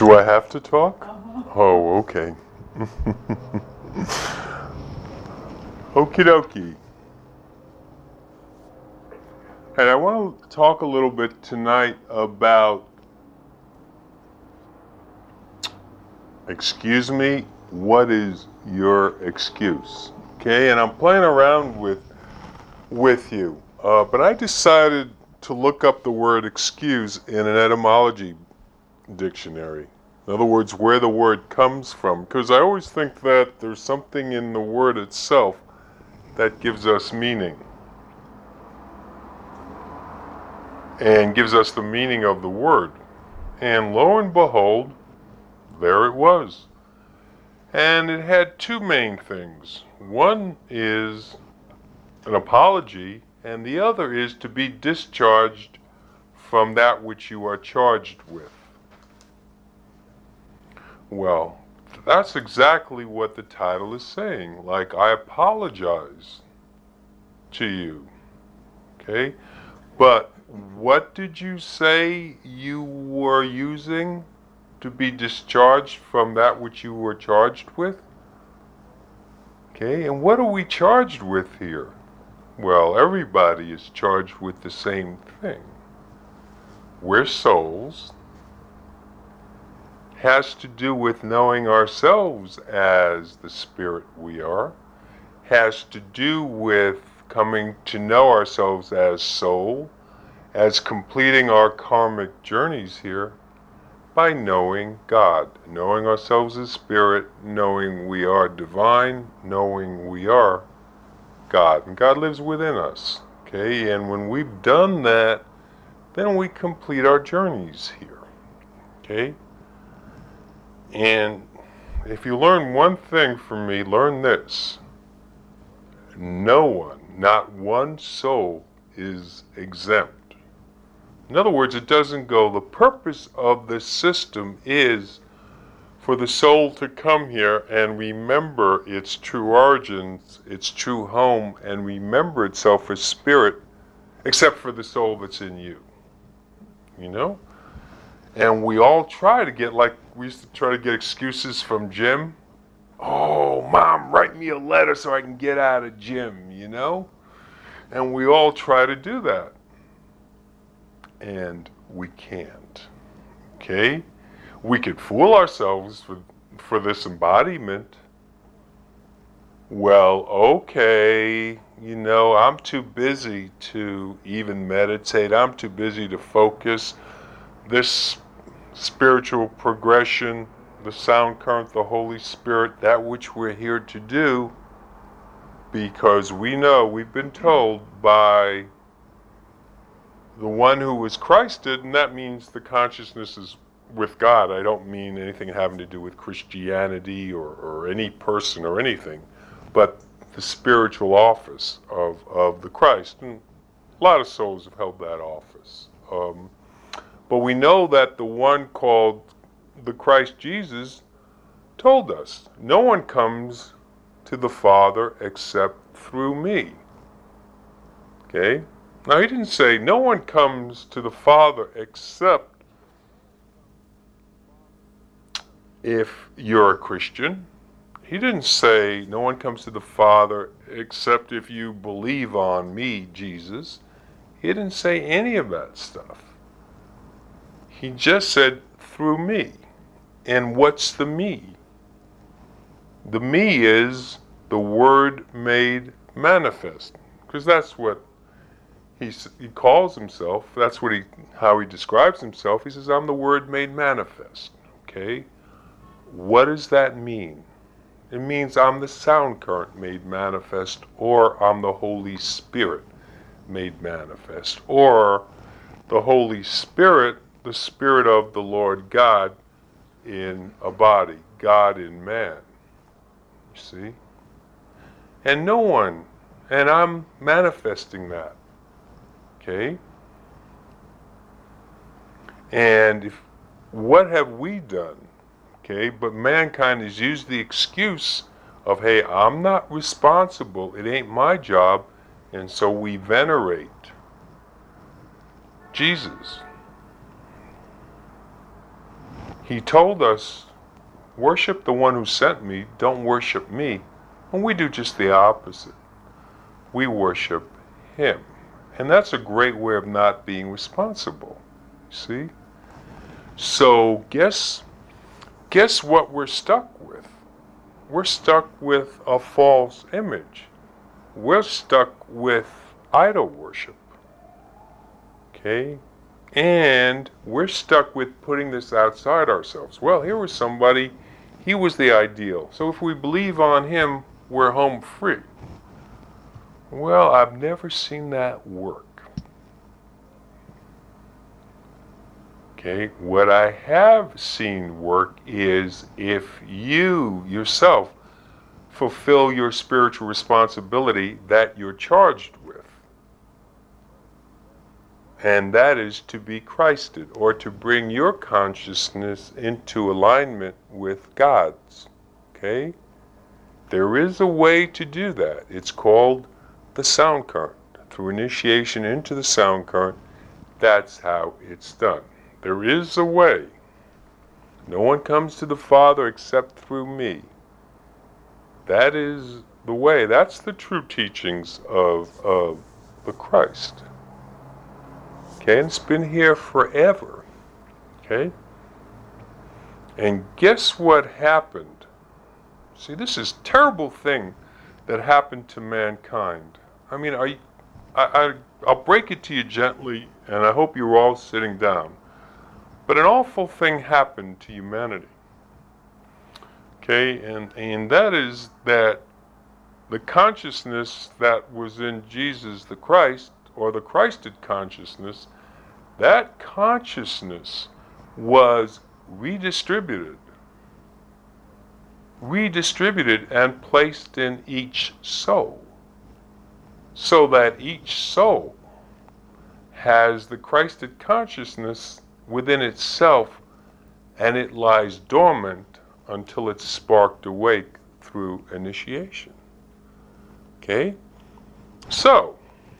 Do I have to talk? Oh, okay. Okie dokie. And I want to talk a little bit tonight about, excuse me, what is your excuse? Okay, and I'm playing around with you, but I decided to look up the word excuse in an etymology dictionary. In other words, where the word comes from, because I always think that there's something in the word itself that gives us meaning and gives us the meaning of the word. And lo and behold, there it was. And it had two main things. One is an apology, and the other is to be discharged from that which you are charged with. Well, that's exactly what the title is saying. Like, I apologize to you. Okay? But what did you say you were using to be discharged from that which you were charged with? Okay, and what are we charged with here? Well, everybody is charged with the same thing. We're souls. Has to do with knowing ourselves as the spirit we are. Has to do with coming to know ourselves as soul, as completing our karmic journeys here by knowing God, knowing ourselves as spirit, knowing we are divine, knowing we are God, and God lives within us. Okay, and when we've done that, then we complete our journeys here. Okay, and if you learn one thing from me, learn this: no one, not one soul, is exempt. In other words, it doesn't go. The purpose of this system is for the soul to come here and remember its true origins, its true home, and remember itself as spirit, except for the soul that's in you. You know? And we all try to get, like we used to try to get excuses from Jim. Oh, Mom, write me a letter so I can get out of Jim, you know? And we all try to do that. And we can't. Okay? We could fool ourselves for this embodiment. Well, okay, you know, I'm too busy to even meditate. I'm too busy to focus. This spiritual progression, the sound current, the Holy Spirit, that which we're here to do, because we know, we've been told by the one who was Christed, and that means the consciousness is with God. I don't mean anything having to do with Christianity or any person or anything, but the spiritual office of the Christ. And a lot of souls have held that office. But we know that the one called the Christ Jesus told us, no one comes to the Father except through me. Okay? Now, he didn't say no one comes to the Father except if you're a Christian. He didn't say no one comes to the Father except if you believe on me, Jesus. He didn't say any of that stuff. He just said through me. And what's the me? The me is the Word made manifest, because that's what he calls himself. That's what how he describes himself. He says, I'm the Word made manifest. Okay? What does that mean? It means I'm the sound current made manifest, or I'm the Holy Spirit made manifest, or the Holy Spirit, the Spirit of the Lord God in a body, God in man. You see? And no one, and I'm manifesting that. Okay? And what have we done? Okay, but mankind has used the excuse of, hey, I'm not responsible, it ain't my job, and so we venerate Jesus. He told us, worship the one who sent me, don't worship me. And we do just the opposite. We worship him. And that's a great way of not being responsible. See? So guess what we're stuck with? We're stuck with a false image. We're stuck with idol worship. Okay? And we're stuck with putting this outside ourselves. Well, here was somebody, he was the ideal. So if we believe on him, we're home free. Well, I've never seen that work. Okay, what I have seen work is if you yourself fulfill your spiritual responsibility that you're charged with. And that is to be Christed, or to bring your consciousness into alignment with God's. Okay? There is a way to do that. It's called the sound current. Through initiation into the sound current, that's how it's done. There is a way. No one comes to the Father except through me. That is the way. That's the true teachings of the Christ. Okay, and it's been here forever. Okay? And guess what happened? See, this is a terrible thing that happened to mankind. I mean, I'll break it to you gently, and I hope you're all sitting down. But an awful thing happened to humanity. Okay, and that is that the consciousness that was in Jesus the Christ, or the Christed consciousness, that consciousness was redistributed and placed in each soul, so that each soul has the Christed consciousness within itself, and it lies dormant until it's sparked awake through initiation. Okay? So,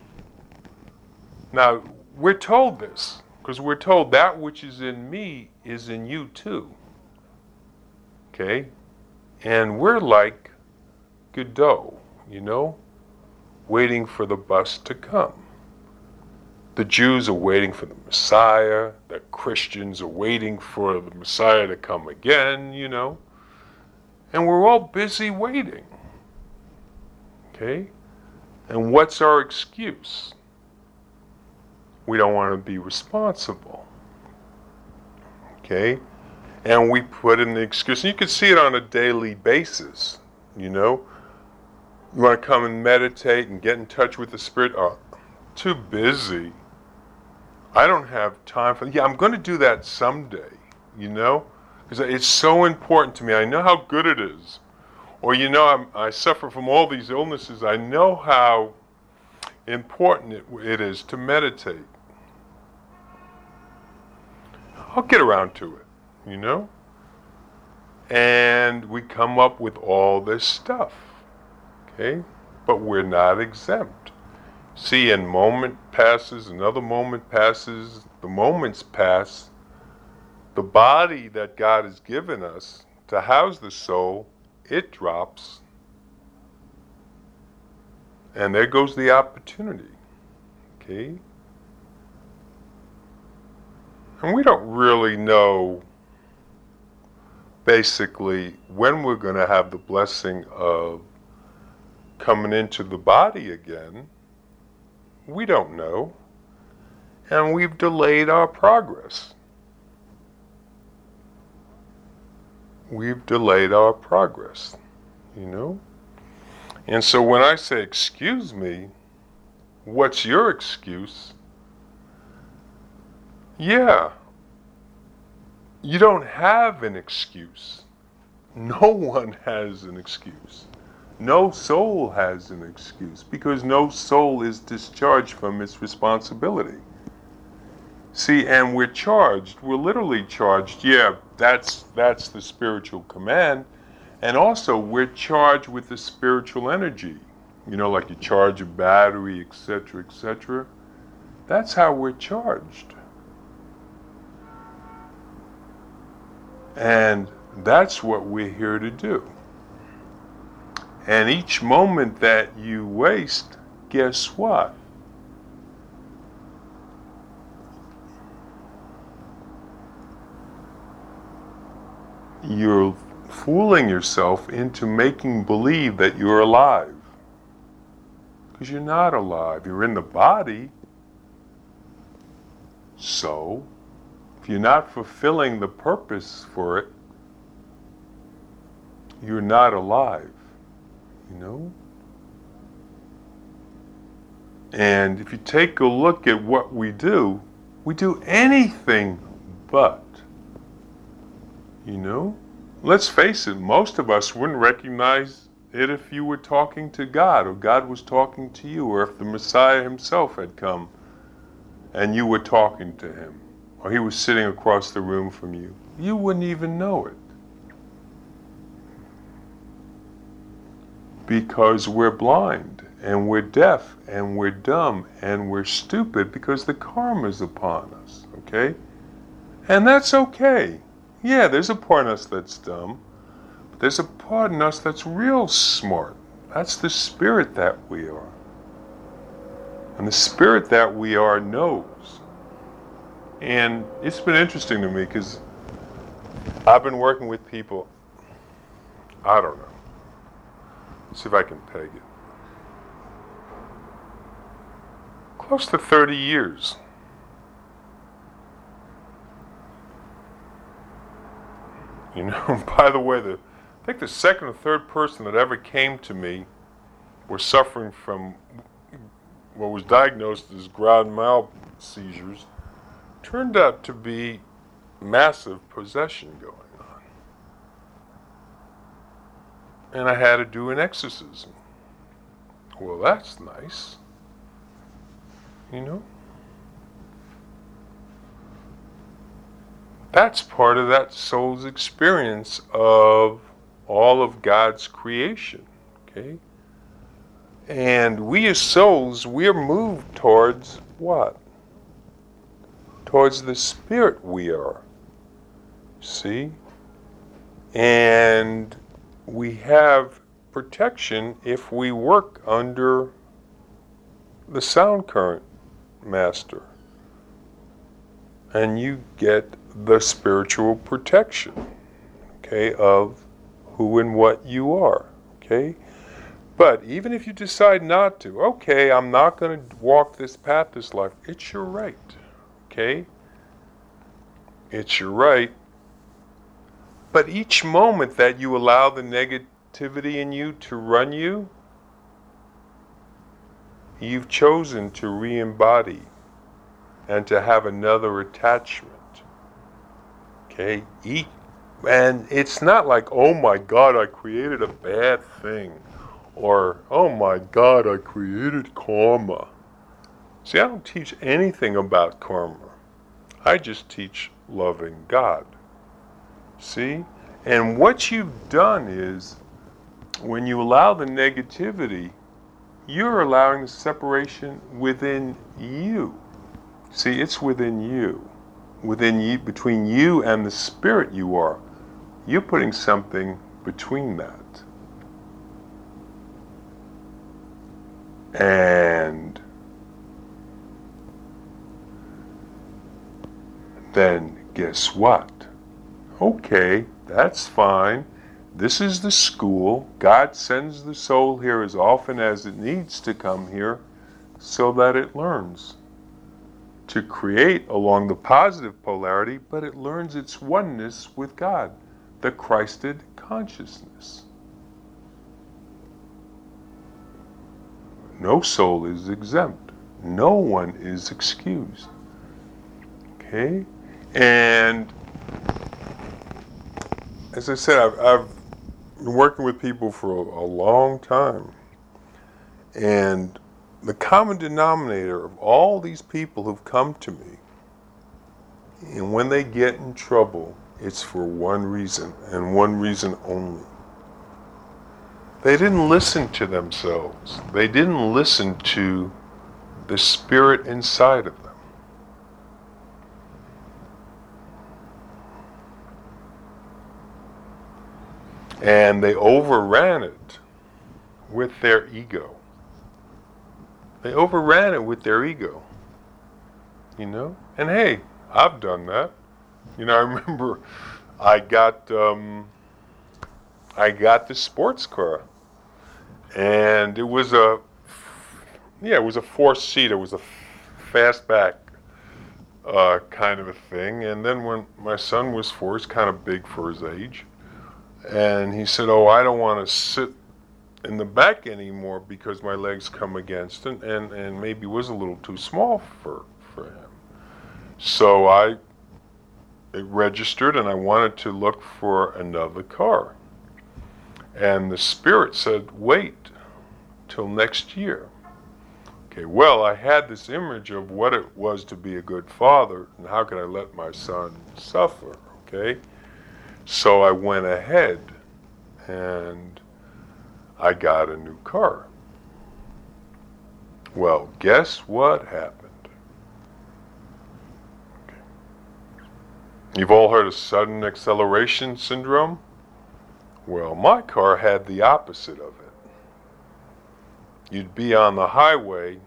now, we're told this, because we're told that which is in me is in you too. Okay? And we're like Godot, waiting for the bus to come. The Jews are waiting for the Messiah. The Christians are waiting for the Messiah to come again, And we're all busy waiting. Okay? And what's our excuse? We don't want to be responsible. Okay? And we put in the excuse. And you can see it on a daily basis, You want to come and meditate and get in touch with the Spirit? Oh, too busy. I don't have time for. Yeah, I'm going to do that someday, because it's so important to me. I know how good it is, or I suffer from all these illnesses. I know how important it is to meditate. I'll get around to it, And we come up with all this stuff, okay? But we're not exempt. See, a moment passes, another moment passes, the moments pass. The body that God has given us to house the soul, it drops. And there goes the opportunity, okay? And we don't really know, basically, when we're going to have the blessing of coming into the body again. We don't know. And we've delayed our progress. We've delayed our progress, And so when I say, excuse me, what's your excuse? Yeah, you don't have an excuse. No one has an excuse. No soul has an excuse, because no soul is discharged from its responsibility. See, and we're charged. We're literally charged. Yeah, that's the spiritual command. And also, we're charged with the spiritual energy. Like you charge a battery, etc., etc. That's how we're charged. And that's what we're here to do. And each moment that you waste, guess what? You're fooling yourself into making believe that you're alive. Because you're not alive. You're in the body. So, if you're not fulfilling the purpose for it, you're not alive. You know? And if you take a look at what we do anything but. You know? Let's face it, most of us wouldn't recognize it if you were talking to God, or God was talking to you, or if the Messiah himself had come and you were talking to him, or he was sitting across the room from you. You wouldn't even know it. Because we're blind, and we're deaf, and we're dumb, and we're stupid because the karma's upon us, okay? And that's okay. Yeah, there's a part in us that's dumb, but there's a part in us that's real smart. That's the spirit that we are. And the spirit that we are knows. And it's been interesting to me because I've been working with people, I don't know. Let's see if I can peg it. Close to 30 years. You know, by the way, I think the second or third person that ever came to me were suffering from what was diagnosed as grand mal seizures. Turned out to be massive possession going on. And I had to do an exorcism. Well, that's nice. You know? That's part of that soul's experience of all of God's creation, okay? And we as souls, we're moved towards what? Towards the spirit we are, see? And we have protection if we work under the sound current master. And you get the spiritual protection, okay, of who and what you are, okay? But even if you decide not to, okay, I'm not going to walk this path this life, it's your right, okay? It's your right. But each moment that you allow the negativity in you to run you, you've chosen to re-embody and to have another attachment. Okay? And it's not like, oh my God, I created a bad thing. Or, oh my God, I created karma. See, I don't teach anything about karma. I just teach loving God. See? And what you've done is, when you allow the negativity, you're allowing the separation within you. See, it's within you. Within you, between you and the spirit you are. You're putting something between that. And then guess what? Okay, that's fine. This is the school. God sends the soul here as often as it needs to come here so that it learns to create along the positive polarity, but it learns its oneness with God, the Christed consciousness. No soul is exempt. No one is excused. Okay? And as I said, I've been working with people for a long time. And the common denominator of all these people who've come to me, and when they get in trouble, it's for one reason, and one reason only. They didn't listen to themselves. They didn't listen to the spirit inside of them. And they overran it with their ego. They overran it with their ego. And hey, I've done that. I remember I got the sports car, and it was a 4-seater. It was a fastback kind of a thing. And then when my son was 4, he's kind of big for his age, and he said, "Oh, I don't want to sit in the back anymore because my legs come against it," and maybe was a little too small for him. So it registered, and I wanted to look for another car. And the Spirit said, "Wait till next year." Okay, well, I had this image of what it was to be a good father, and how could I let my son suffer, okay? So I went ahead, and I got a new car. Well, guess what happened? Okay. You've all heard of sudden acceleration syndrome? Well, my car had the opposite of it. You'd be on the highway,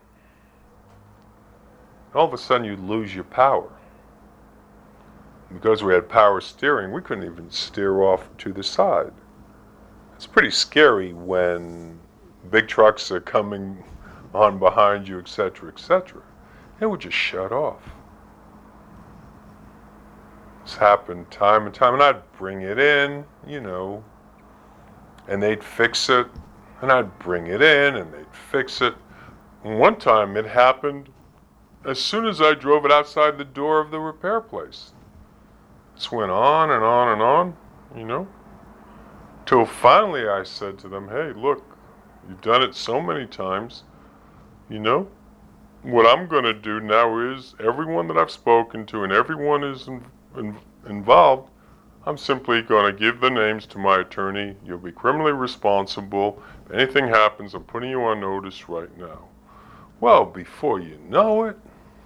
all of a sudden you'd lose your power. Because we had power steering, we couldn't even steer off to the side. It's pretty scary when big trucks are coming on behind you, etc., etc. It would just shut off. This happened time and time, and I'd bring it in, and they'd fix it, and I'd bring it in, and they'd fix it. And one time it happened as soon as I drove it outside the door of the repair place. This went on and on and on, till finally I said to them, "Hey, look, you've done it so many times, what I'm going to do now is everyone that I've spoken to and everyone is involved, I'm simply going to give the names to my attorney. You'll be criminally responsible. If anything happens, I'm putting you on notice right now." Well, before you know it,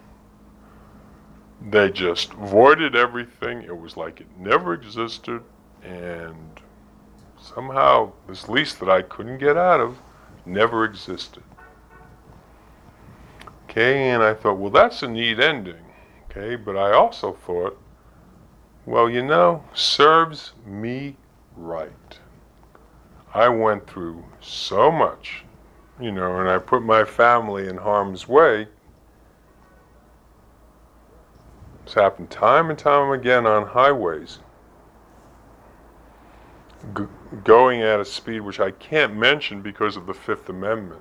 they just voided everything. It was like it never existed, and somehow this lease that I couldn't get out of never existed. Okay, and I thought, well, that's a neat ending. Okay, but I also thought, well, serves me right. I went through so much, and I put my family in harm's way. It's happened time and time again on highways. Going at a speed which I can't mention because of the Fifth Amendment.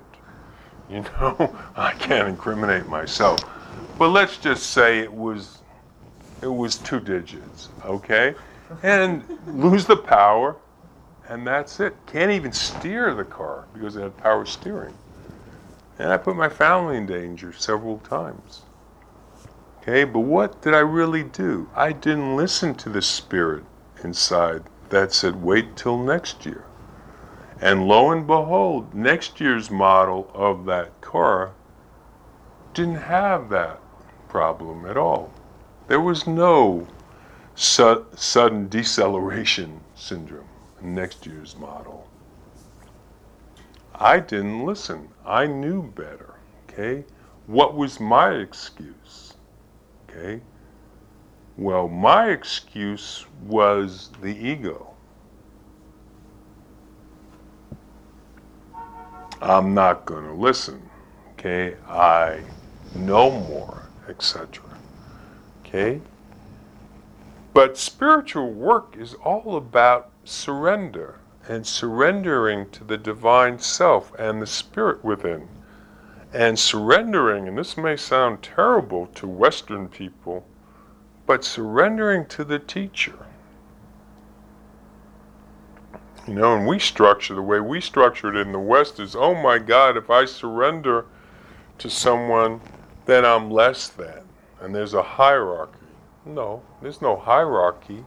I can't incriminate myself. But let's just say it was 2 digits, okay? And lose the power, and that's it. Can't even steer the car because it had power steering. And I put my family in danger several times. Okay, but what did I really do? I didn't listen to the Spirit inside that said, "Wait till next year." And lo and behold, next year's model of that car didn't have that problem at all. There was no sudden deceleration syndrome in next year's model. I didn't listen. I knew better. Okay? What was my excuse? Okay? Well, my excuse was the ego. I'm not going to listen. Okay? I know more, etc. Okay? But spiritual work is all about surrender and surrendering to the divine self and the Spirit within. And surrendering, and this may sound terrible to Western people, but surrendering to the teacher. And the way we structure it in the West is, oh my God, if I surrender to someone, then I'm less than. And there's a hierarchy. No, there's no hierarchy.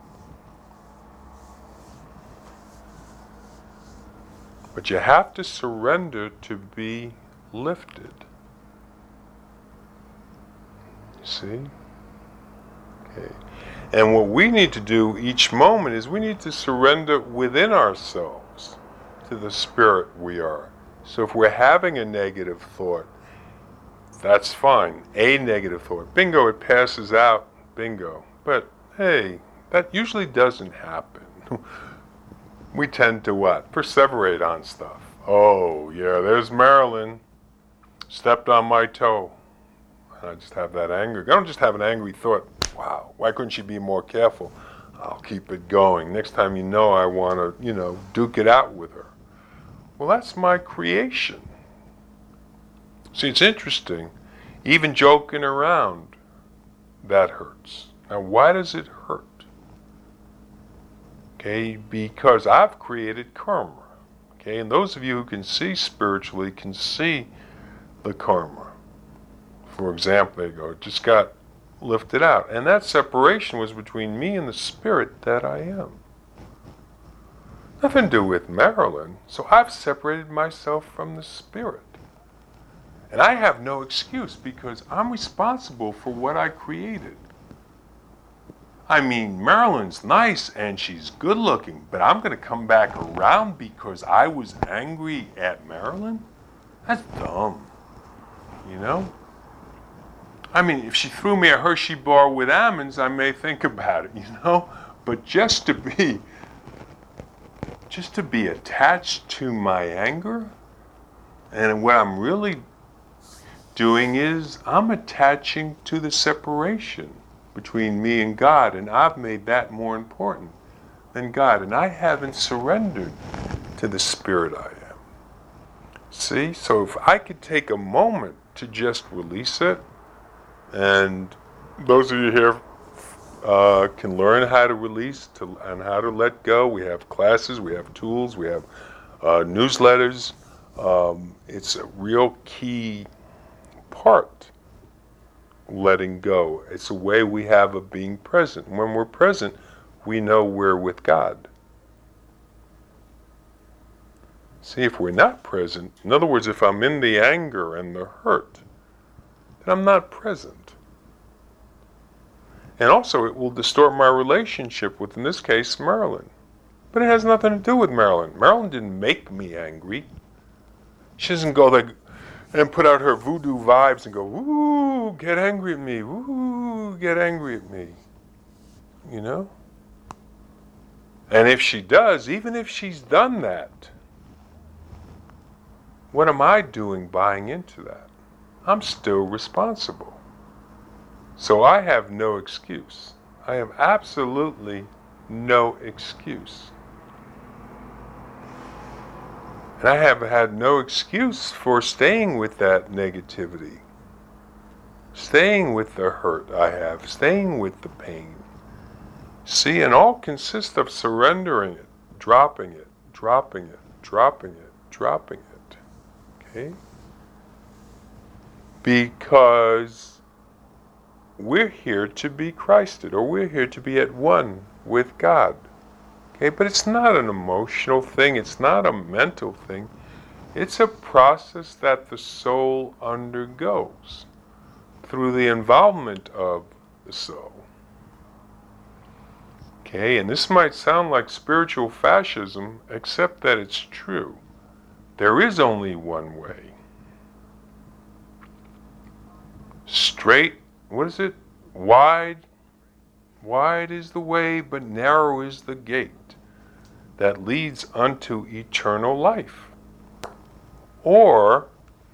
But you have to surrender to be lifted. See? Okay. And what we need to do each moment is we need to surrender within ourselves to the spirit we are. So if we're having a negative thought, that's fine. A negative thought. Bingo, it passes out. Bingo. But hey, that usually doesn't happen. We tend to what? Perseverate on stuff. Oh, yeah, there's Marilyn. Stepped on my toe. And I just have that anger. I don't just have an angry thought. Wow, why couldn't she be more careful? I'll keep it going. Next time I want to, duke it out with her. Well, that's my creation. See, it's interesting. Even joking around, that hurts. Now, why does it hurt? Okay, because I've created karma. Okay, and those of you who can see spiritually can see the karma. For example, there you go, it just got lifted out. And that separation was between me and the spirit that I am. Nothing to do with Marilyn. So I've separated myself from the spirit. And I have no excuse because I'm responsible for what I created. I mean, Marilyn's nice and she's good looking, but I'm going to come back around because I was angry at Marilyn? That's dumb. I mean, if she threw me a Hershey bar with almonds, I may think about it, But just to be attached to my anger, and what I'm really doing is I'm attaching to the separation between me and God, and I've made that more important than God, and I haven't surrendered to the spirit I am. See? So if I could take a moment to just release it, and those of you here can learn how to release and how to let go. We have classes, we have tools, we have newsletters. It's a real key part, letting go. It's a way we have of being present. When we're present, we know we're with God. See, if we're not present, in other words, if I'm in the anger and the hurt, then I'm not present. And also, it will distort my relationship with, in this case, Marilyn. But it has nothing to do with Marilyn. Marilyn didn't make me angry. She doesn't go there and put out her voodoo vibes and go, "Ooh, get angry at me. Ooh, get angry at me." And if she does, even if she's done that, what am I doing buying into that? I'm still responsible. So I have no excuse. I have absolutely no excuse. And I have had no excuse for staying with that negativity, staying with the hurt I have, staying with the pain. See, and all consists of surrendering it, dropping it, dropping it, dropping it, dropping it. Okay? Because we're here to be Christed, or we're here to be at one with God. Okay, but it's not an emotional thing, it's not a mental thing. It's a process that the soul undergoes through the involvement of the soul. Okay, and this might sound like spiritual fascism, except that it's true. There is only one way. Straight, what is it? Wide is the way, but narrow is the gate that leads unto eternal life. Or,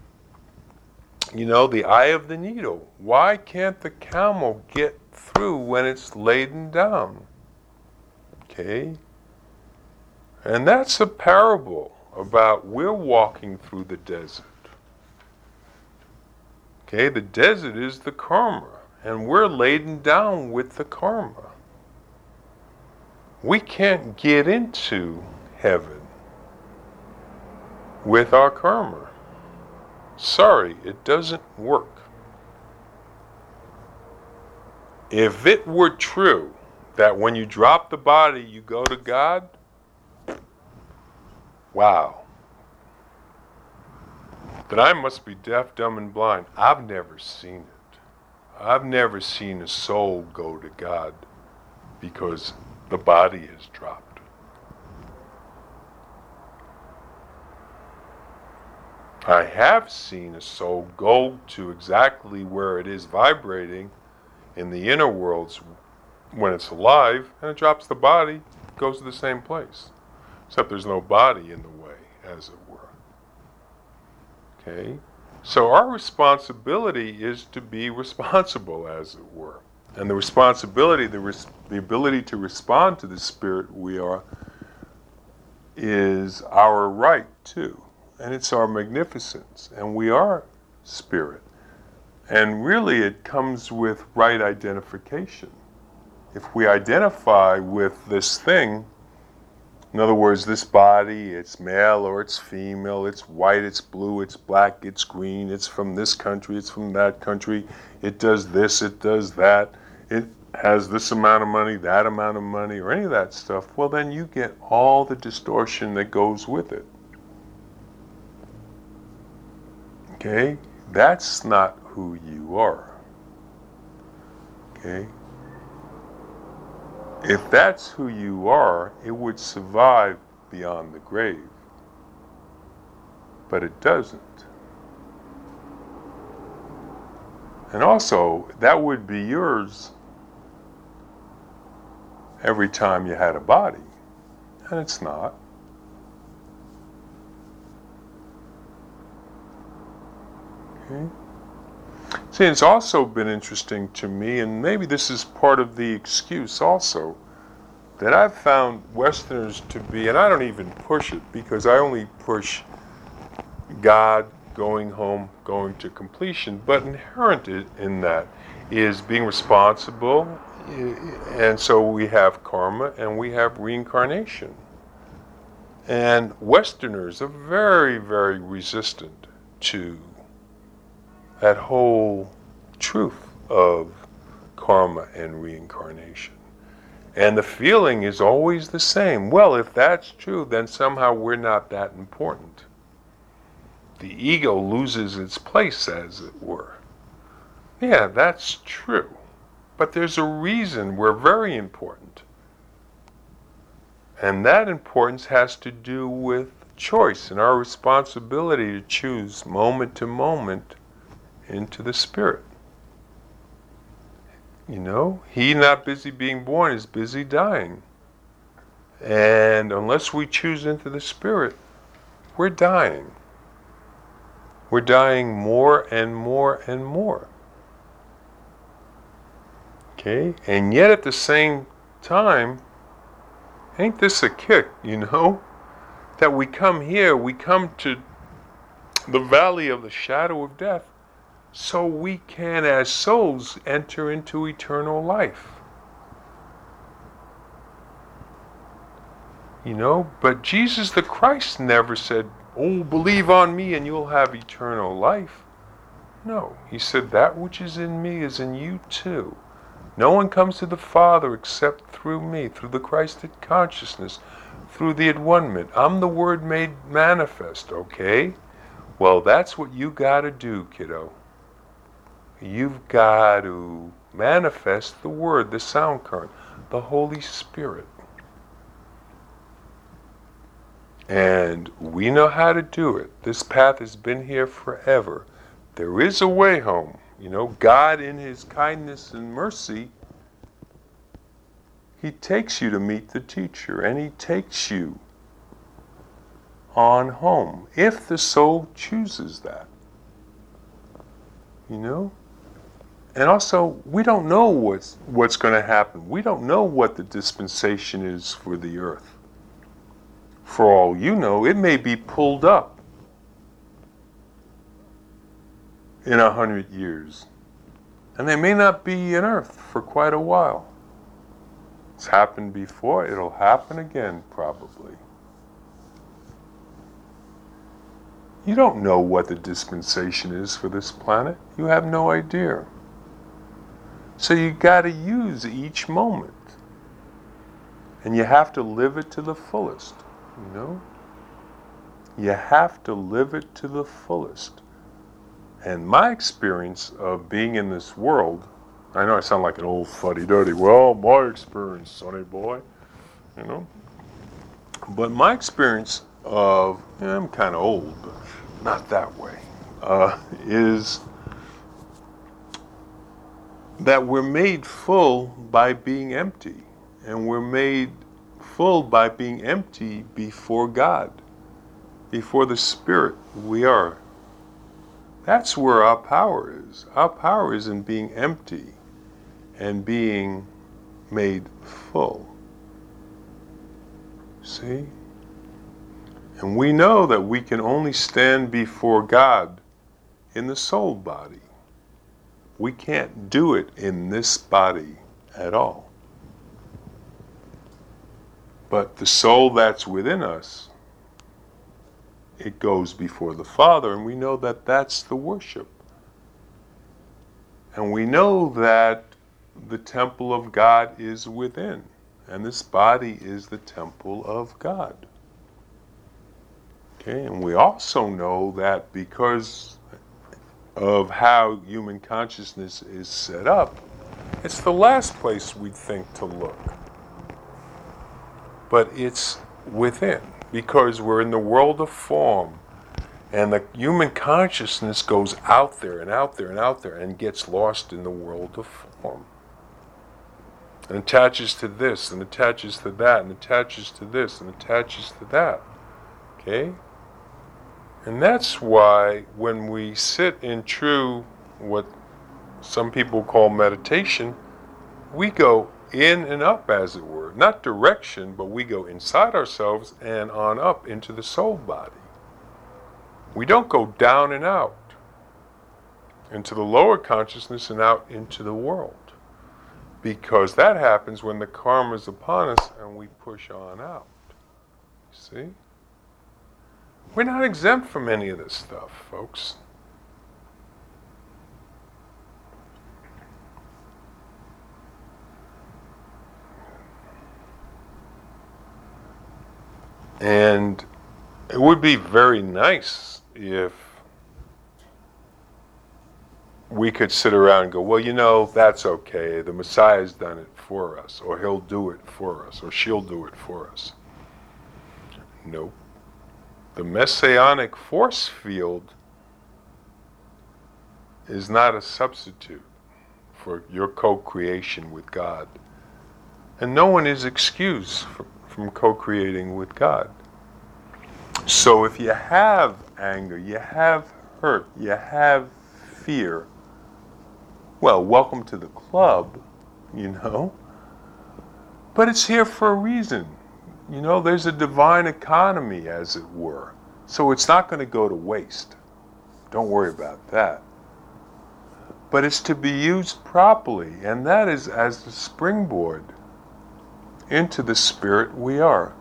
the eye of the needle. Why can't the camel get through when it's laden down? Okay? And that's a parable about we're walking through the desert. Okay, the desert is the karma, and we're laden down with the karma. We can't get into heaven with our karma. Sorry, it doesn't work. If it were true that when you drop the body you go to God, wow. Then I must be deaf, dumb, and blind. I've never seen it. I've never seen a soul go to God because the body has dropped. I have seen a soul go to exactly where it is vibrating in the inner worlds when it's alive, and it drops the body, goes to the same place. Except there's no body in the way, as it were. Okay? So our responsibility is to be responsible, as it were. And the responsibility, the ability to respond to the spirit we are, is our right too. And it's our magnificence. And we are spirit. And really it comes with right identification. If we identify with this thing, in other words, this body, it's male or it's female, it's white, it's blue, it's black, it's green, it's from this country, it's from that country, it does this, it does that, it has this amount of money, that amount of money, or any of that stuff, well then you get all the distortion that goes with it. Okay? That's not who you are. Okay? If that's who you are, it would survive beyond the grave. But it doesn't. And also, that would be yours every time you had a body. And it's not. Okay? See, it's also been interesting to me, and maybe this is part of the excuse also, that I've found Westerners to be, and I don't even push it, because I only push God, going home, going to completion, but inherent in that is being responsible, and so we have karma and we have reincarnation. And Westerners are very, very resistant to that whole truth of karma and reincarnation. And the feeling is always the same. Well, if that's true, then somehow we're not that important. The ego loses its place, as it were. Yeah, that's true. But there's a reason we're very important. And that importance has to do with choice and our responsibility to choose moment to moment into the spirit. You know, he not busy being born is busy dying. And unless we choose into the spirit, we're dying. We're dying more and more and more. Okay? And yet at the same time, ain't this a kick, you know? That we come here, we come to the valley of the shadow of death, so we can, as souls, enter into eternal life. You know, but Jesus the Christ never said, oh, believe on me and you'll have eternal life. No, he said, that which is in me is in you too. No one comes to the Father except through me, through the Christed consciousness, through the at-one-ment. I'm the Word made manifest, okay? Well, that's what you gotta do, kiddo. You've got to manifest the Word, the sound current, the Holy Spirit. And we know how to do it. This path has been here forever. There is a way home. You know, God in His kindness and mercy, He takes you to meet the teacher, and He takes you on home, if the soul chooses that. You know? And also, we don't know what's going to happen. We don't know what the dispensation is for the earth. For all you know, it may be pulled up in 100 years. And there may not be an earth for quite a while. It's happened before, it'll happen again probably. You don't know what the dispensation is for this planet. You have no idea. So you got to use each moment. And you have to live it to the fullest, you know? You have to live it to the fullest. And my experience of being in this world, I know I sound like an old fuddy-duddy, well, my experience, sonny boy, you know. But my experience of, I'm kind of old, but not that way, is that we're made full by being empty. And we're made full by being empty before God, before the Spirit we are. That's where our power is. Our power is in being empty and being made full. See? And we know that we can only stand before God in the soul body. We can't do it in this body at all. But the soul that's within us, it goes before the Father, and we know that that's the worship. And we know that the temple of God is within, and this body is the temple of God. Okay, and we also know that because of how human consciousness is set up, it's the last place we think to look. But it's within, because we're in the world of form, and the human consciousness goes out there and out there and out there and gets lost in the world of form. And attaches to this, and attaches to that, and attaches to this, and attaches to that. Okay? And that's why when we sit in true, what some people call meditation, we go in and up, as it were. Not direction, but we go inside ourselves and on up into the soul body. We don't go down and out into the lower consciousness and out into the world. Because that happens when the karma is upon us and we push on out. See? We're not exempt from any of this stuff, folks. And it would be very nice if we could sit around and go, well, you know, that's okay. The Messiah's done it for us, or he'll do it for us, or she'll do it for us. Nope. The messianic force field is not a substitute for your co-creation with God. And no one is excused from co-creating with God. So if you have anger, you have hurt, you have fear, well, welcome to the club, you know. But it's here for a reason. You know, there's a divine economy, as it were. So it's not going to go to waste. Don't worry about that. But it's to be used properly, and that is as the springboard into the spirit we are.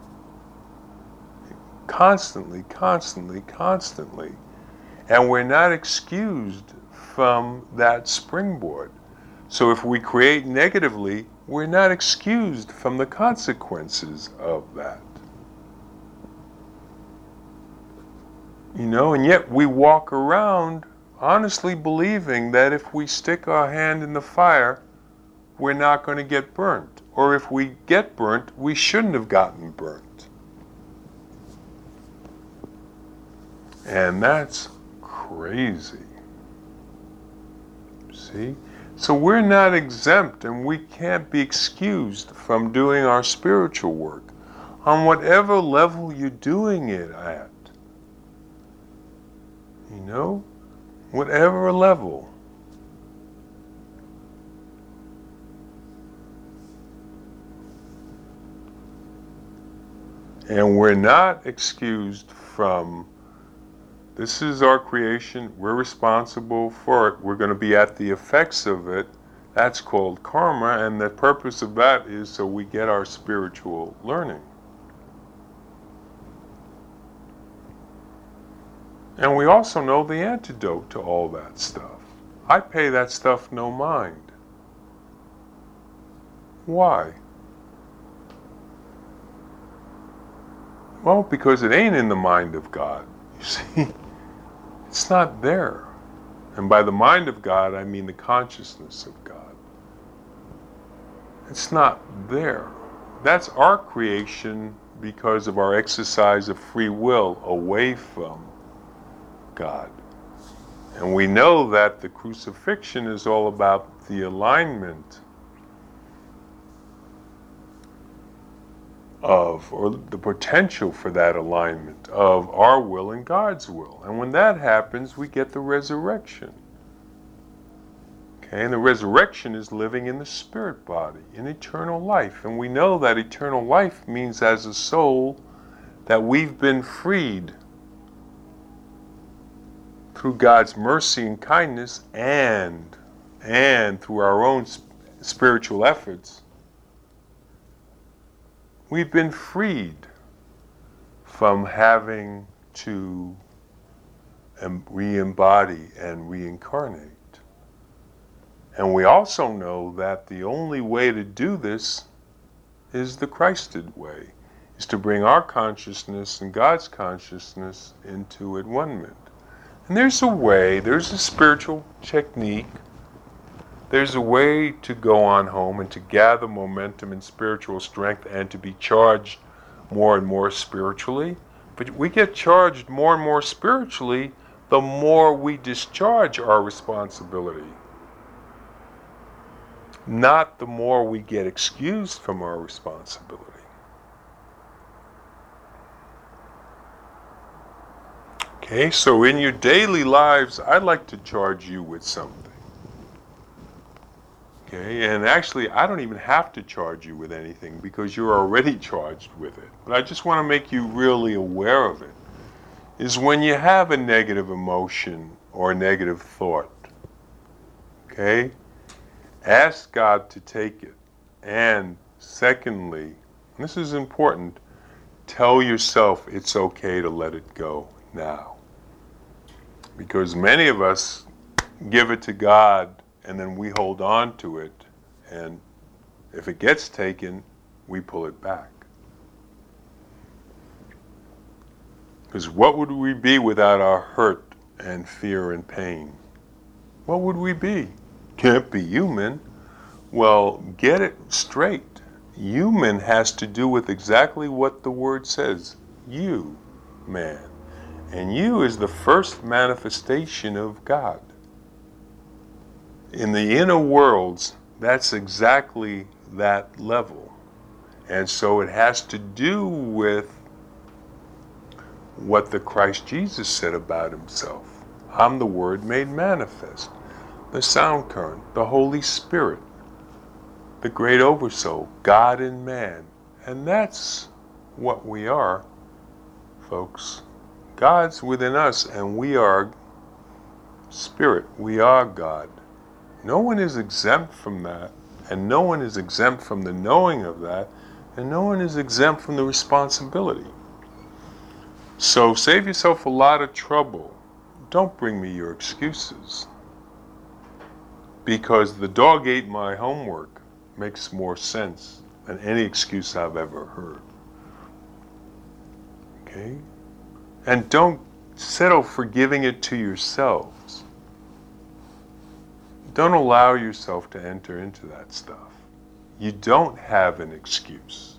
Constantly, constantly, constantly. And we're not excused from that springboard. So if we create negatively, we're not excused from the consequences of that. You know, and yet we walk around honestly believing that if we stick our hand in the fire, we're not going to get burnt. Or if we get burnt, we shouldn't have gotten burnt. And that's crazy. See? So we're not exempt, and we can't be excused from doing our spiritual work on whatever level you're doing it at. You know? Whatever level. And we're not excused from, this is our creation, we're responsible for it, we're going to be at the effects of it. That's called karma, and the purpose of that is so we get our spiritual learning. And we also know the antidote to all that stuff. I pay that stuff no mind. Why? Well, because it ain't in the mind of God. You see, it's not there. And by the mind of God, I mean the consciousness of God. It's not there. That's our creation because of our exercise of free will away from God. And we know that the crucifixion is all about the alignment of, or the potential for that alignment of our will and God's will. And when that happens, we get the resurrection. Okay, and the resurrection is living in the spirit body, in eternal life. And we know that eternal life means as a soul that we've been freed through God's mercy and kindness and through our own spiritual efforts. We've been freed from having to re-embody and reincarnate. And we also know that the only way to do this is the Christed way, is to bring our consciousness and God's consciousness into at-one-ment. And there's a way, there's a spiritual technique, there's a way to go on home and to gather momentum and spiritual strength and to be charged more and more spiritually. But we get charged more and more spiritually the more we discharge our responsibility. Not the more we get excused from our responsibility. Okay, so in your daily lives, I'd like to charge you with something. Okay, and actually, I don't even have to charge you with anything because you're already charged with it. But I just want to make you really aware of it. Is when you have a negative emotion or a negative thought, okay, ask God to take it. And secondly, and this is important, tell yourself it's okay to let it go now. Because many of us give it to God and then we hold on to it, and if it gets taken, we pull it back. Because what would we be without our hurt and fear and pain? What would we be? Can't be human. Well, get it straight. Human has to do with exactly what the word says. You, man. And you is the first manifestation of God. In the inner worlds, that's exactly that level. And so it has to do with what the Christ Jesus said about himself. I'm the Word made manifest. The sound current, the Holy Spirit, the great Oversoul, God in man. And that's what we are, folks. God's within us and we are Spirit. We are God. No one is exempt from that, and no one is exempt from the knowing of that, and no one is exempt from the responsibility. So save yourself a lot of trouble. Don't bring me your excuses. Because the dog ate my homework makes more sense than any excuse I've ever heard. Okay? And don't settle for giving it to yourselves. Don't allow yourself to enter into that stuff. You don't have an excuse.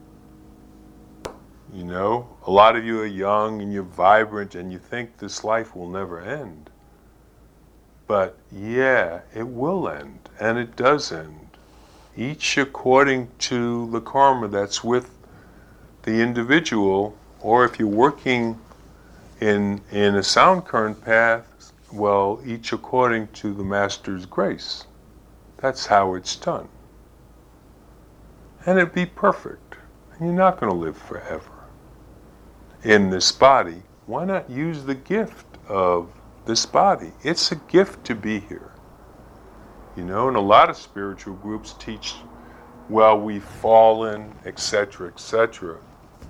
You know, a lot of you are young and you're vibrant and you think this life will never end. But yeah, it will end, and it does end. Each according to the karma that's with the individual, or if you're working in a sound current path, well, each according to the Master's grace. That's how it's done. And it'd be perfect. And you're not going to live forever in this body. Why not use the gift of this body? It's a gift to be here. You know, and a lot of spiritual groups teach, well, we've fallen, etc., etc.,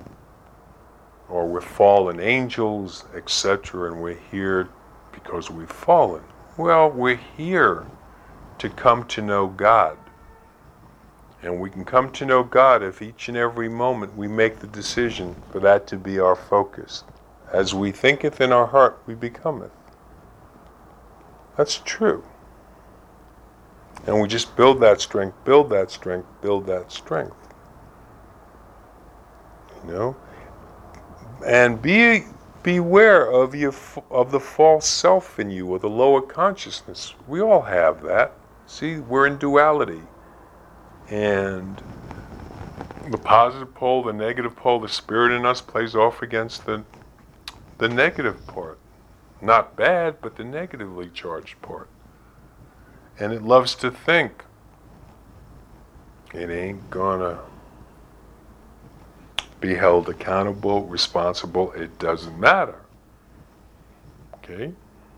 or we're fallen angels, etc., and we're here because we've fallen. Well, we're here to come to know God. And we can come to know God if each and every moment we make the decision for that to be our focus. As we thinketh in our heart, we becometh. That's true. And we just build that strength, build that strength, build that strength. You know? And beware of the false self in you, or the lower consciousness. We all have that. See, we're in duality. And the positive pole, the negative pole, the spirit in us plays off against the negative part. Not bad, but the negatively charged part. And it loves to think. It ain't gonna be held accountable, responsible. It doesn't matter. Okay?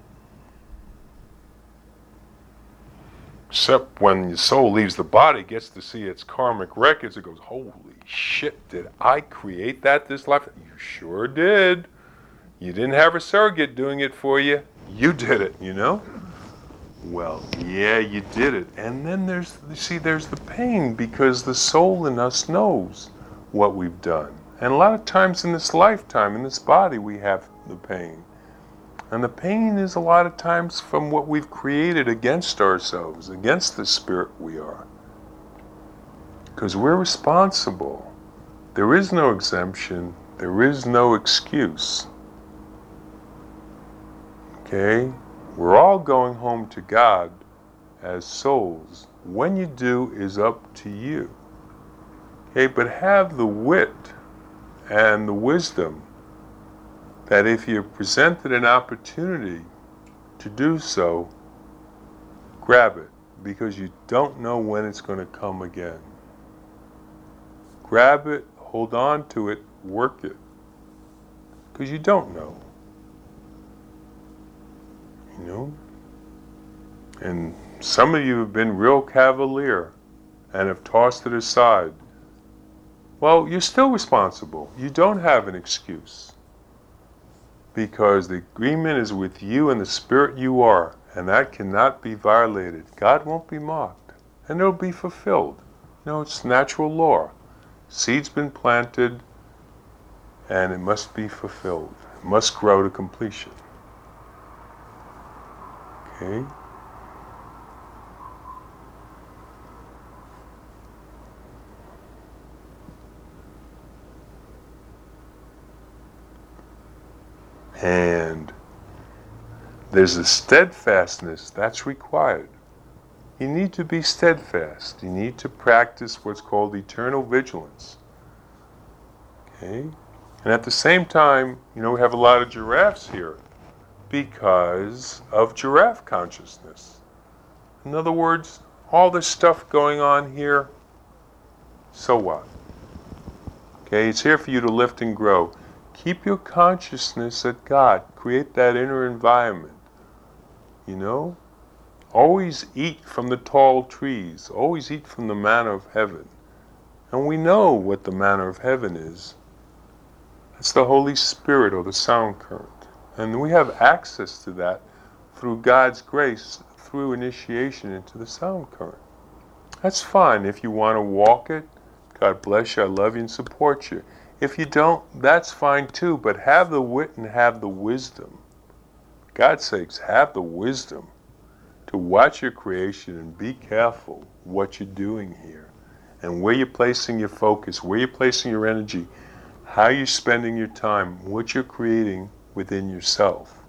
Except when your soul leaves the body, gets to see its karmic records, it goes, holy shit, did I create that this life? You sure did. You didn't have a surrogate doing it for you. You did it, you know? Well, yeah, you did it. And then there's the pain, because the soul in us knows what we've done. And a lot of times in this lifetime, in this body, we have the pain. And the pain is a lot of times from what we've created against ourselves, against the spirit we are. Because we're responsible. There is no exemption. There is no excuse. Okay? We're all going home to God as souls. When you do is up to you. Okay? But have the wit and the wisdom that if you're presented an opportunity to do so, grab it, because you don't know when it's going to come again. Grab it, hold on to it, work it, because you don't know. You know? And some of you have been real cavalier and have tossed it aside. Well, you're still responsible. You don't have an excuse. Because the agreement is with you and the spirit you are, and that cannot be violated. God won't be mocked, and it'll be fulfilled. No, it's natural law. Seed's been planted, and it must be fulfilled. It must grow to completion. Okay? And there's a steadfastness that's required. You need to be steadfast. You need to practice what's called eternal vigilance. Okay? And at the same time, you know, we have a lot of giraffes here because of giraffe consciousness. In other words, all this stuff going on here, so what? Okay, it's here for you to lift and grow. Keep your consciousness at God. Create that inner environment. You know? Always eat from the tall trees. Always eat from the manna of heaven. And we know what the manna of heaven is. It's the Holy Spirit, or the sound current. And we have access to that through God's grace, through initiation into the sound current. That's fine. If you want to walk it, God bless you, I love you and support you. If you don't, that's fine too, but have the wit and have the wisdom. God's sakes, have the wisdom to watch your creation and be careful what you're doing here and where you're placing your focus, where you're placing your energy, how you're spending your time, what you're creating within yourself.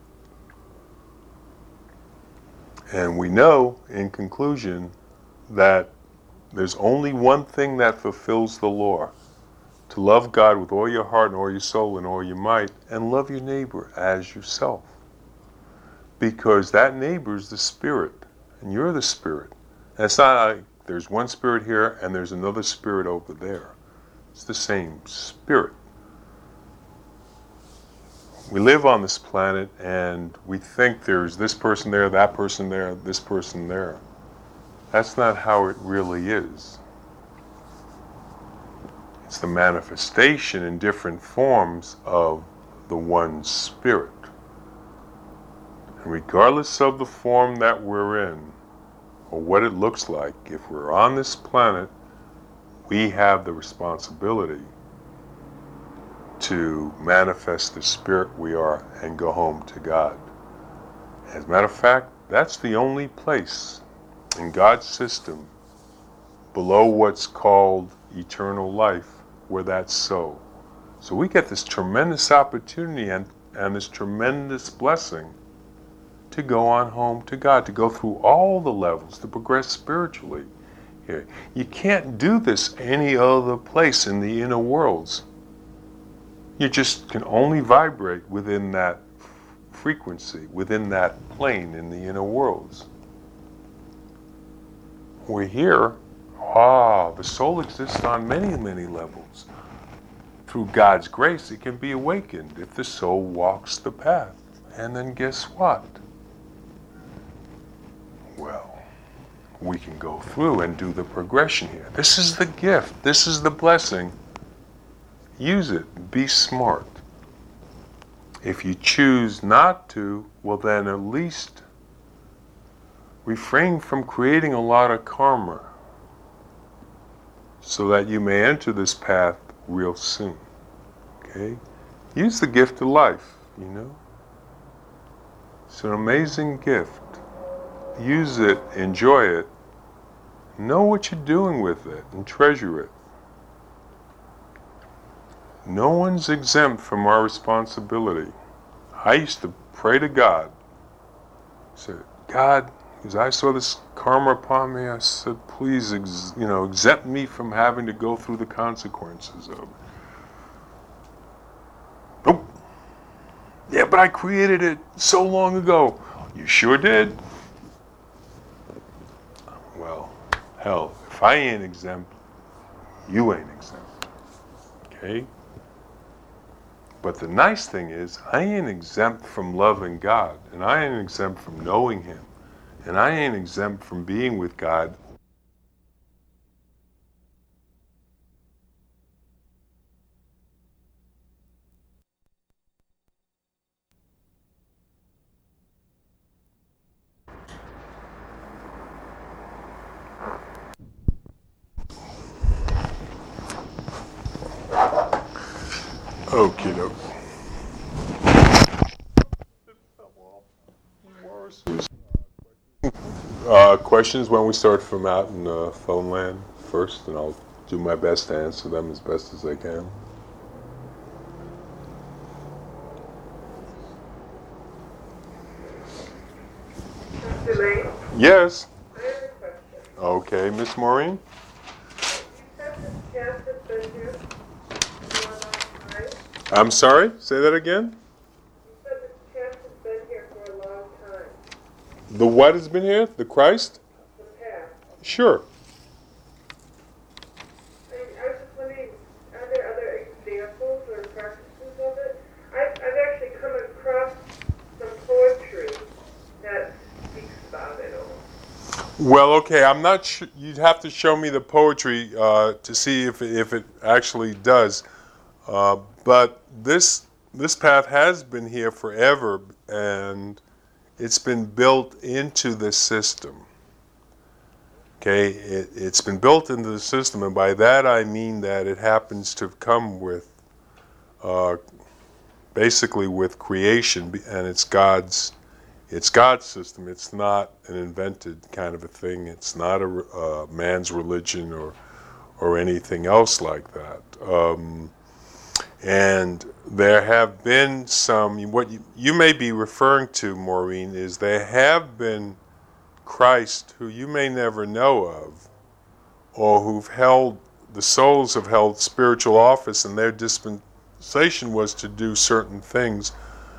And we know, in conclusion, that there's only one thing that fulfills the law: to love God with all your heart and all your soul and all your might, and love your neighbor as yourself. Because that neighbor is the spirit, and you're the spirit. And it's not like there's one spirit here and there's another spirit over there. It's the same spirit. We live on this planet and we think there's this person there, that person there, this person there. That's not how it really is. It's the manifestation in different forms of the one spirit. And regardless of the form that we're in, or what it looks like, if we're on this planet, we have the responsibility to manifest the spirit we are and go home to God. As a matter of fact, That's the only place in God's system below what's called eternal life where that's so. So we get this tremendous opportunity and this tremendous blessing to go on home to God, to go through all the levels, to progress spiritually here. You can't do this any other place in the inner worlds. You just can only vibrate within that frequency, within that plane in the inner worlds. We're here, the soul exists on many, many levels. Through God's grace, it can be awakened if the soul walks the path. And then guess what? Well, we can go through and do the progression here. This is the gift. This is the blessing. Use it. Be smart. If you choose not to, well then at least refrain from creating a lot of karma so that you may enter this path real soon. Okay? Use the gift of life, you know? It's an amazing gift. Use it, enjoy it, know what you're doing with it, and treasure it. No one's exempt from our responsibility. I used to pray to God. I said, God, as I saw this karma upon me, I said, please, exempt me from having to go through the consequences of it. Nope. Yeah, but I created it so long ago. You sure did. Well, hell, if I ain't exempt, you ain't exempt. Okay? But the nice thing is, I ain't exempt from loving God, and I ain't exempt from knowing Him, and I ain't exempt from being with God. Okay, doke. Questions when we start from out in phone land first, and I'll do my best to answer them as best as I can. Mr. Lane? Yes. I have a question. Okay, Miss Maureen? You said this cast has been here for a long time? I'm sorry? Say that again? You said this cast has been here for a long time. The what has been here? The Christ? The past. Sure. I was just wondering, are there other examples or practices of it? I've actually come across some poetry that speaks about it. Well, okay, I'm not sure. You'd have to show me the poetry to see if it actually does. But this path has been here forever, and it's been built into the system. Okay, it's been built into the system, and by that I mean that it happens to come with, basically with creation, and it's God's system. It's not an invented kind of a thing. It's not a man's religion or anything else like that. And there have been some, what you may be referring to, Maureen, is there have been Christ who you may never know of, or the souls have held spiritual office, and their dispensation was to do certain things,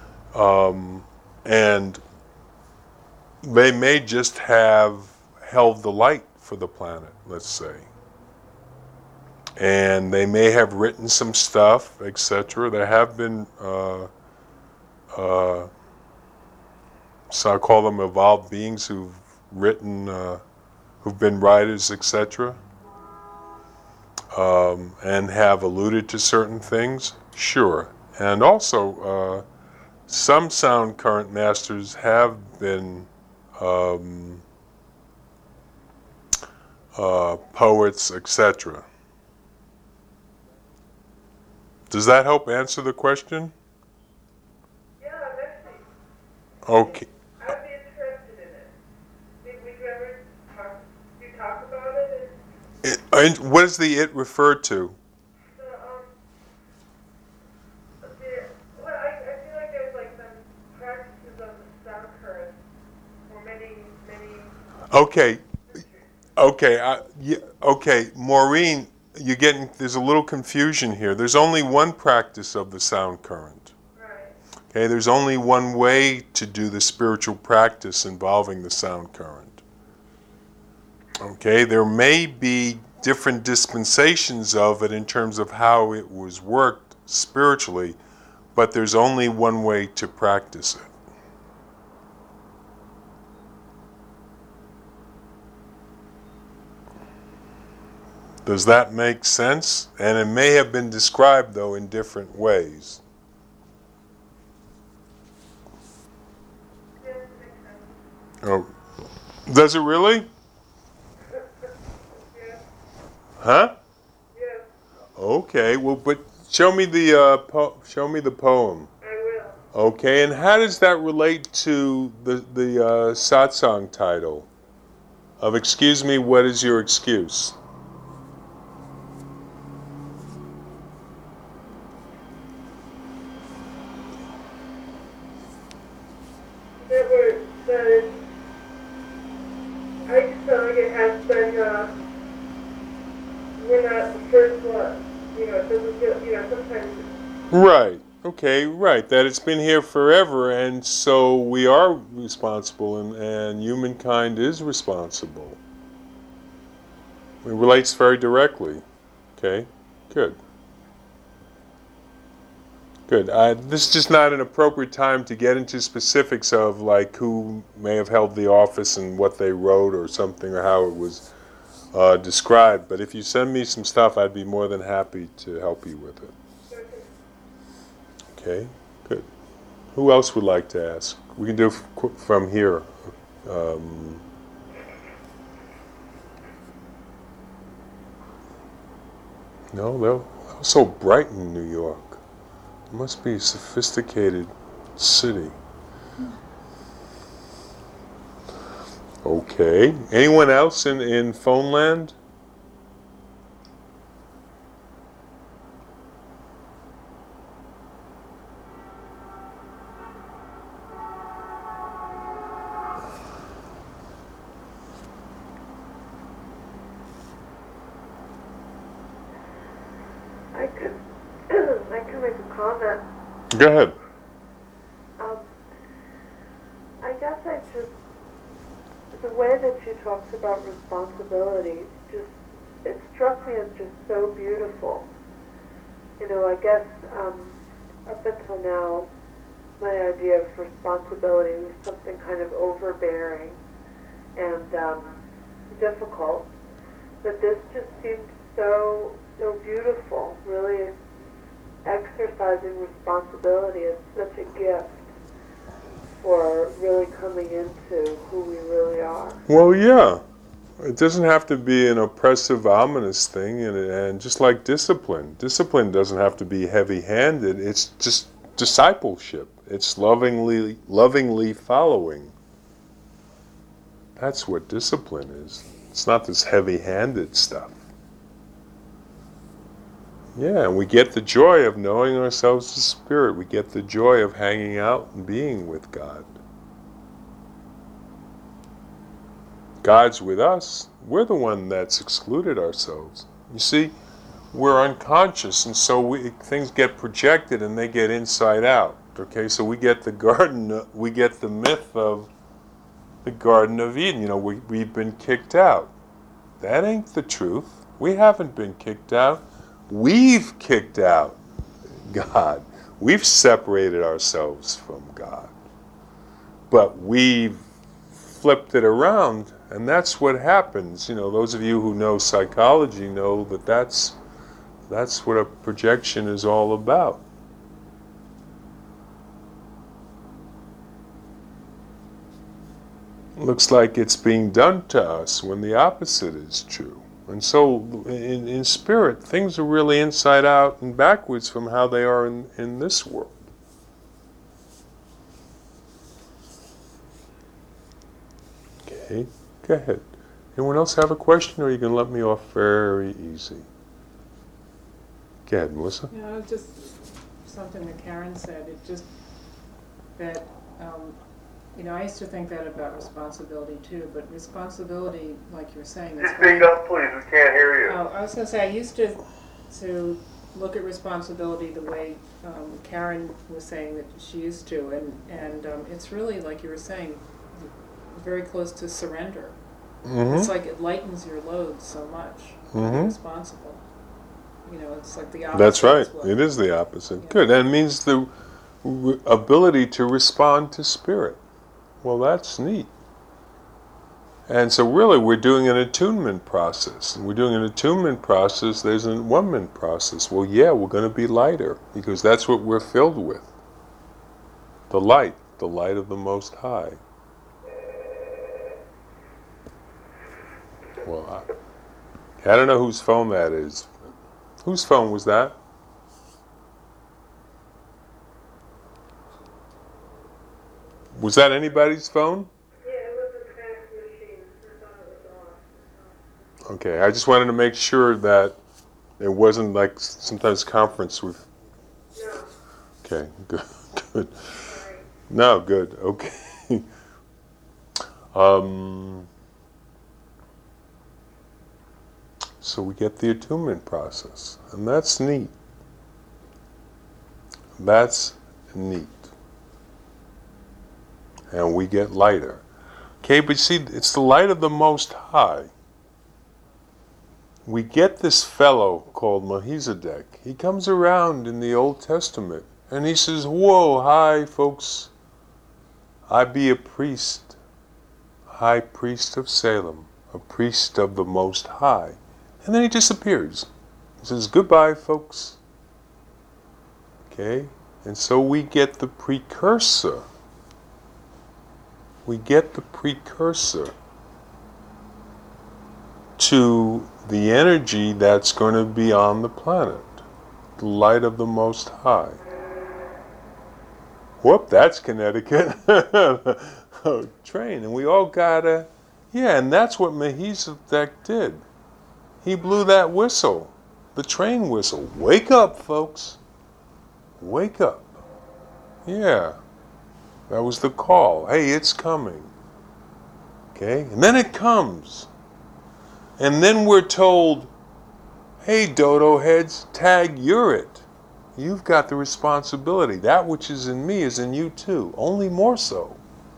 and they may just have held the light for the planet, let's say. And they may have written some stuff, etc. There have been, so I call them evolved beings who've written, who've been writers, etc. And have alluded to certain things, sure. And also, some sound current masters have been poets, etc. Does that help answer the question? Yeah, actually. Okay. I'd be interested in it. And what does the it refer to? The, well, I feel like there's like some practices of the sound current for many, many. Okay, okay, Maureen, there's a little confusion here. There's only one practice of the sound current. Right. Okay, there's only one way to do the spiritual practice involving the sound current. Okay, there may be different dispensations of it in terms of how it was worked spiritually, but there's only one way to practice it. Does that make sense? And it may have been described, though, in different ways. Yes, it makes sense. Oh, does it really? Yes, Huh? yes, Okay. Well, but show me the poem. I will. Okay. And how does that relate to the satsang title of "Excuse me, what is your excuse"? I just feel like it has been, we're not the first one. You know, it doesn't feel, sometimes. Right. Okay. Right. That it's been here forever, and so we are responsible, and humankind is responsible. It relates very directly. Okay. Good. Good. This is just not an appropriate time to get into specifics of like who may have held the office and what they wrote or something or how it was described. But if you send me some stuff, I'd be more than happy to help you with it. Okay. Good. Who else would like to ask? We can do from here. No, they're so bright in New York. It must be a sophisticated city. Okay. Anyone else in phone land? I can make a comment. Go ahead. I guess the way that she talks about responsibility, it struck me as just so beautiful. You know, I guess up until now, my idea of responsibility was something kind of overbearing and difficult. But this just seemed so beautiful, really exercising responsibility is such a gift for really coming into who we really are. Well, yeah. It doesn't have to be an oppressive, ominous thing, and just like discipline. Discipline doesn't have to be heavy-handed. It's just discipleship. It's lovingly following. That's what discipline is. It's not this heavy-handed stuff. Yeah, and we get the joy of knowing ourselves as spirit. We get the joy of hanging out and being with God. God's with us. We're the one that's excluded ourselves. You see, we're unconscious, and so things get projected and they get inside out. Okay, so we get the myth of the Garden of Eden. You know, we've been kicked out. That ain't the truth. We haven't been kicked out. We've kicked out God. We've separated ourselves from God. But we've flipped it around, and that's what happens. You know, those of you who know psychology know that that's what a projection is all about. Looks like it's being done to us when the opposite is true. And so in spirit, things are really inside out and backwards from how they are in this world. Okay, go ahead. Anyone else have a question, or you can let me off very easy? Go ahead, Melissa. Yeah, just something that Karen said. It just that I used to think that about responsibility too. But responsibility, like you were saying, is Speak up, please. We can't hear you. Oh, I was going to say I used to look at responsibility the way Karen was saying that she used to, and it's really like you were saying, very close to surrender. Mm-hmm. It's like it lightens your load so much. Mm-hmm. You're responsible. It's like the opposite. That's right. It is the opposite. Yeah. Good. That means the ability to respond to spirit. Well, that's neat. And so really we're doing an attunement process. And we're doing an attunement process, there's a one-man process. Well, yeah, we're going to be lighter because that's what we're filled with. The light of the Most High. Well, I don't know whose phone that is. Whose phone was that? Was that anybody's phone? Yeah, it was a fax machine. I thought it was off. Okay, I just wanted to make sure that it wasn't like sometimes conference with... No. Okay, good. Good. Sorry. No, good. Okay. So we get the attunement process, and that's neat. That's neat. And we get lighter. Okay, but see, it's the light of the Most High. We get this fellow called Melchizedek. He comes around in the Old Testament, and he says, whoa, hi, folks. I be a priest, high priest of Salem, a priest of the Most High. And then he disappears. He says, goodbye, folks. Okay? And so we get the precursor. We get the precursor to the energy that's going to be on the planet. The light of the Most High. Whoop, that's Connecticut. Train. And we all gotta... Yeah, and that's what Melchizedek did. He blew that whistle, the train whistle. Wake up, folks. Wake up. Yeah, that was the call. Hey, it's coming. Okay, and then it comes. And then we're told, hey, dodo heads, tag, you're it. You've got the responsibility. That which is in me is in you too, only more so.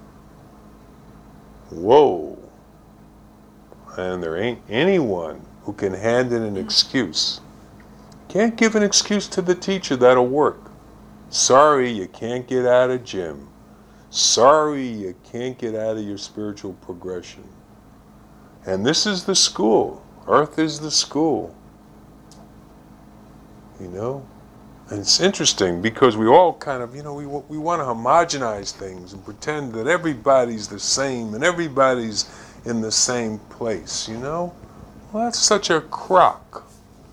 Whoa. And there ain't anyone who can hand in an excuse. Can't give an excuse to the teacher that'll work. Sorry, you can't get out of gym. Sorry, you can't get out of your spiritual progression. And this is the school. Earth is the school. And it's interesting because we all kind of, we want to homogenize things and pretend that everybody's the same and everybody's in the same place, Well, that's such a crock.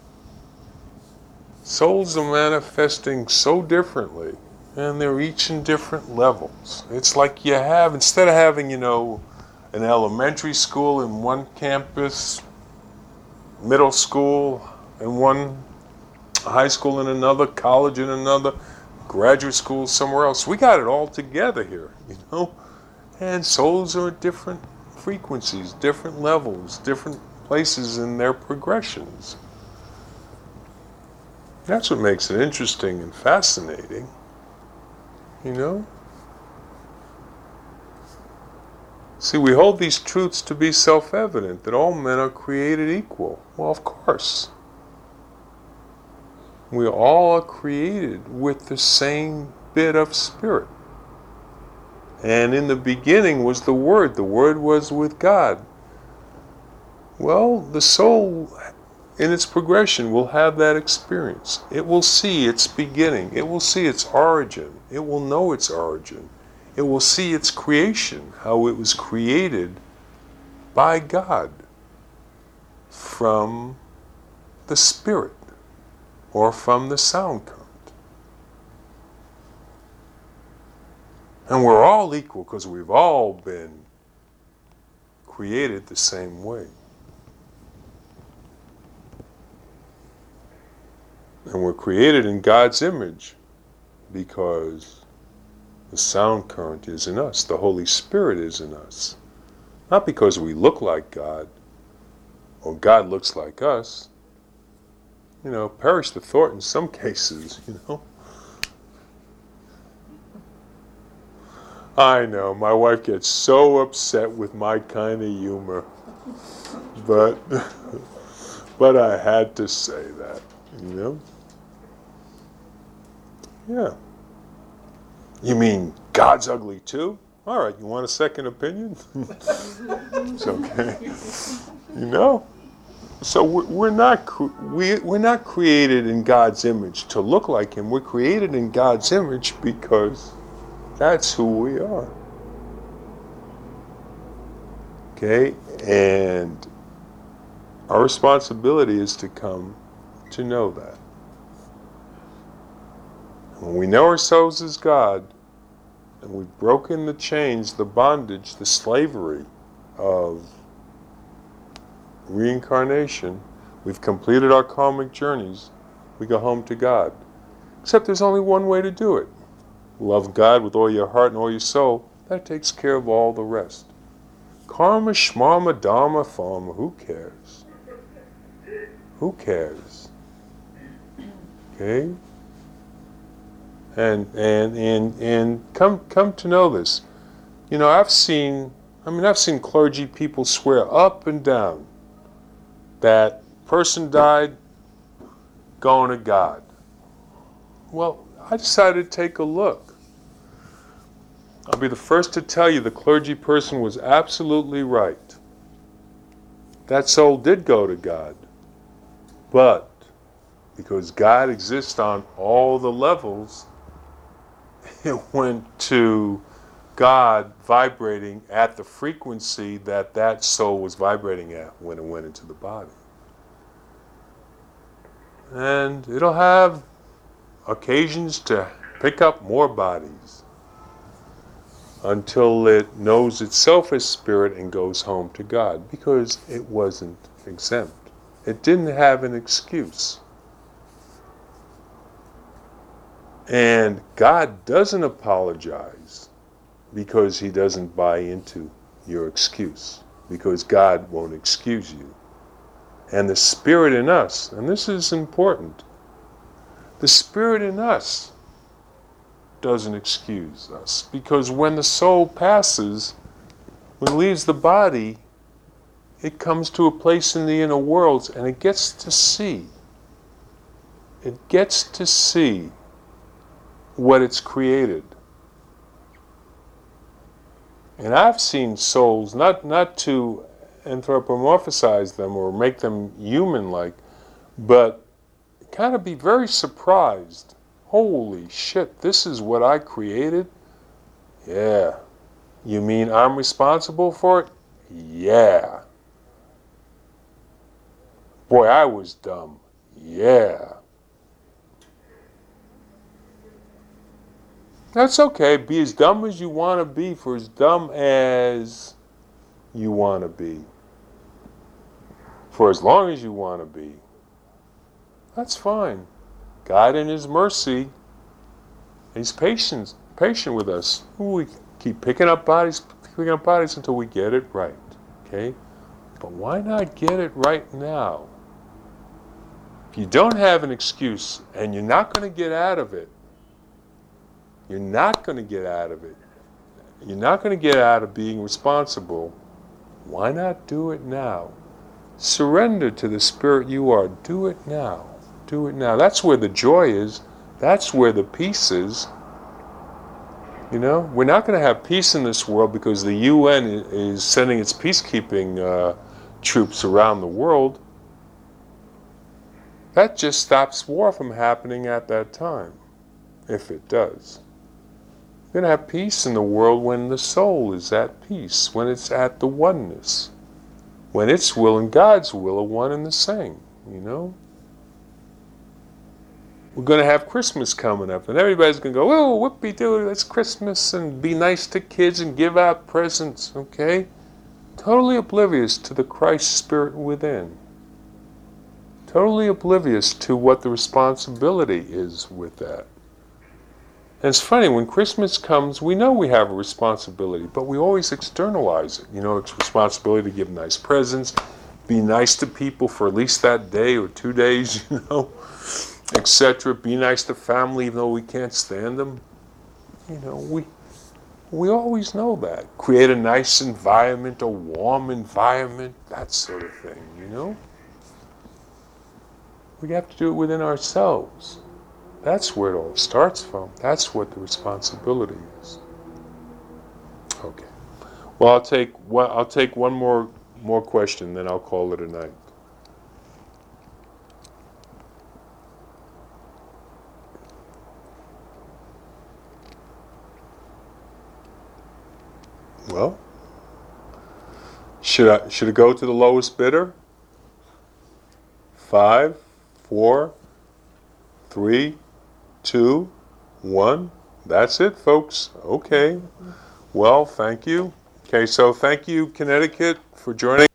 Souls are manifesting so differently, and they're each in different levels. It's like you have, instead of having, an elementary school in one campus, middle school in one, high school in another, college in another, graduate school somewhere else. We got it all together here, And souls are at different frequencies, different levels, different places in their progressions. That's what makes it interesting and fascinating, See, we hold these truths to be self-evident, that all men are created equal. Well, of course. We all are created with the same bit of spirit. And in the beginning was the Word. The Word was with God. Well, the soul, in its progression, will have that experience. It will see its beginning. It will see its origin. It will know its origin. It will see its creation, how it was created by God from the Spirit or from the sound current. And we're all equal because we've all been created the same way. And we're created in God's image because the sound current is in us. The Holy Spirit is in us. Not because we look like God or God looks like us. Perish the thought in some cases, I know, my wife gets so upset with my kind of humor. But I had to say that, Yeah. You mean God's ugly too? All right, you want a second opinion? It's okay. So we're not created in God's image to look like Him. We're created in God's image because that's who we are. Okay? And our responsibility is to come to know that. When we know ourselves as God, and we've broken the chains, the bondage, the slavery of reincarnation, we've completed our karmic journeys, we go home to God. Except there's only one way to do it. Love God with all your heart and all your soul. That takes care of all the rest. Karma, shmarma, dharma, pharma, who cares? Who cares? Okay? And come to know this. I've seen clergy people swear up and down that person died going to God. Well, I decided to take a look. I'll be the first to tell you the clergy person was absolutely right. That soul did go to God. But because God exists on all the levels, it went to God vibrating at the frequency that soul was vibrating at when it went into the body. And it'll have occasions to pick up more bodies until it knows itself as spirit and goes home to God, because it wasn't exempt. It didn't have an excuse. And God doesn't apologize because He doesn't buy into your excuse, because God won't excuse you. And the Spirit in us, and this is important, the Spirit in us doesn't excuse us, because when the soul passes, when it leaves the body, it comes to a place in the inner worlds and it gets to see. It gets to see what it's created. And I've seen souls, not to anthropomorphize them or make them human-like, but kind of be very surprised. Holy shit, this is what I created? Yeah. You mean I'm responsible for it? Yeah. Boy, I was dumb. Yeah. That's okay. Be as dumb as you want to be for as dumb as you want to be. For as long as you want to be. That's fine. God in His mercy, He's patient with us. We keep picking up bodies until we get it right. Okay? But why not get it right now? If you don't have an excuse and you're not going to get out of it, you're not going to get out of it. You're not going to get out of being responsible. Why not do it now? Surrender to the Spirit you are. Do it now. Do it now. That's where the joy is. That's where the peace is. We're not going to have peace in this world because the UN is sending its peacekeeping troops around the world. That just stops war from happening at that time, if it does. You're going to have peace in the world when the soul is at peace, when it's at the oneness, when its will and God's will are one and the same, We're going to have Christmas coming up, and everybody's going to go, oh, whoopee-doo, it's Christmas, and be nice to kids and give out presents, okay? totally oblivious to the Christ spirit within. Totally oblivious to what the responsibility is with that. And it's funny, when Christmas comes, we know we have a responsibility, but we always externalize it. It's responsibility to give nice presents, be nice to people for at least that day or 2 days, etc. Be nice to family even though we can't stand them. We always know that. Create a nice environment, a warm environment, that sort of thing, We have to do it within ourselves. That's where it all starts from. That's what the responsibility is. Okay. Well, I'll take one more question, then I'll call it a night. Well, should it go to the lowest bidder? 5, 4, 3, 2, 1. That's it, folks. Okay. Well, thank you. Okay, so thank you, Connecticut, for joining.